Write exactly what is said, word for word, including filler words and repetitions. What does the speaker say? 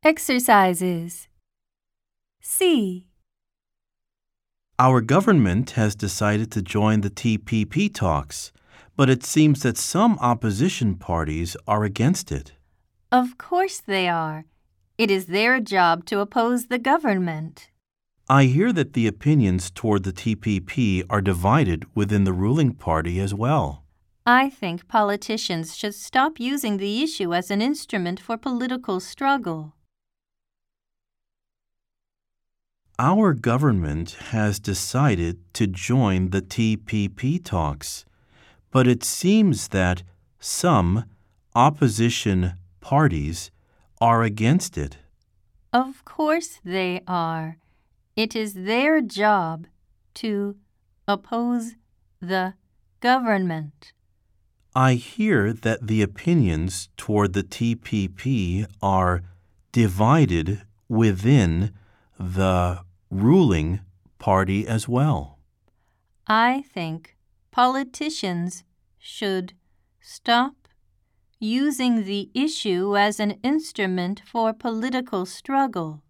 Exercises. C. Our government has decided to join the T P P talks, but it seems that some opposition parties are against it. Of course they are. It is their job to oppose the government. I hear that the opinions toward the T P P are divided within the ruling party as well. I think politicians should stop using the issue as an instrument for political struggle. Our government has decided to join the T P P talks, but it seems that some opposition parties are against it. Of course they are. It is their job to oppose the government. I hear that the opinions toward the T P P are divided within the ruling party as well. I think politicians should stop using the issue as an instrument for political struggle.